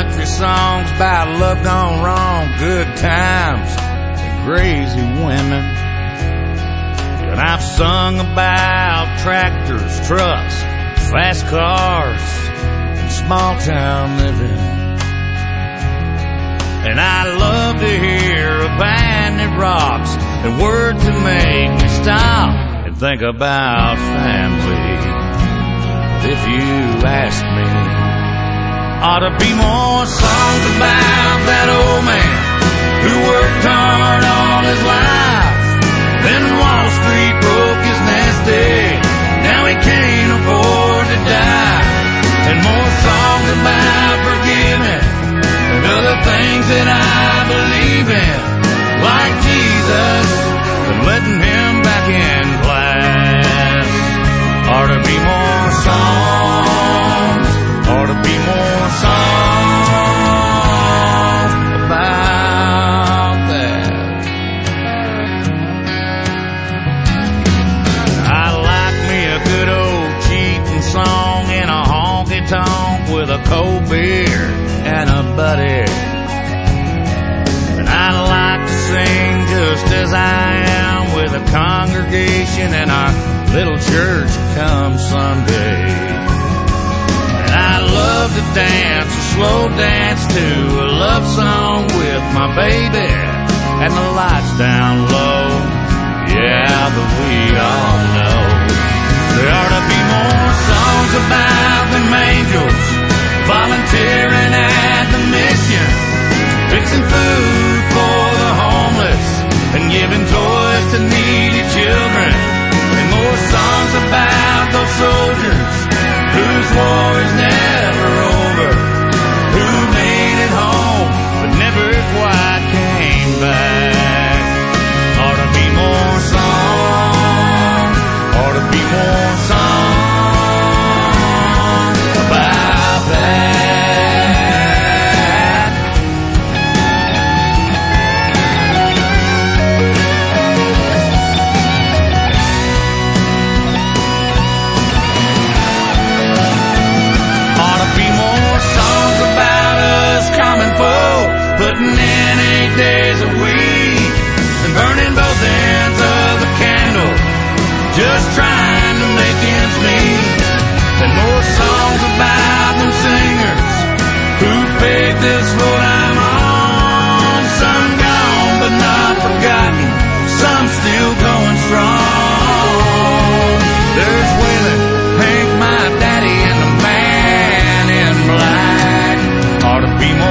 country songs about love gone wrong, good times and crazy women. And I've sung about tractors, trucks, fast cars, and small town living. And I love to hear a band that rocks and words that make me stop and think about family. But if you ask me, ought to be more songs about that old man who worked hard all his life. Then Wall Street broke his nest egg. Now he can't afford to die. And more songs about forgiving and other things that I believe in, like Jesus and letting him back in class. Ought to be more songs. Ought to be more songs about that. I like me a good old cheating song in a honky-tonk with a cold beer and a buddy. And I like to sing just as I am with a congregation in our little church come Sunday. And I love to dance a slow dance to a love song with my baby and the lights down low. Yeah, but we all know there ought to be more songs about them angels volunteering at the mission, fixing food for the homeless and giving toys to needy children. And more songs about those soldiers whose war is never over, who made it home but never quite came back. Ought to be more songs, ought to be more songs about that. Putting in 8 days a week and burning both ends of the candle, just trying to make ends meet. And more songs about them singers who paved this road I'm on. Some gone but not forgotten, some still going strong. There's Waylon, Hank, my daddy, and the man in black. Ought to be more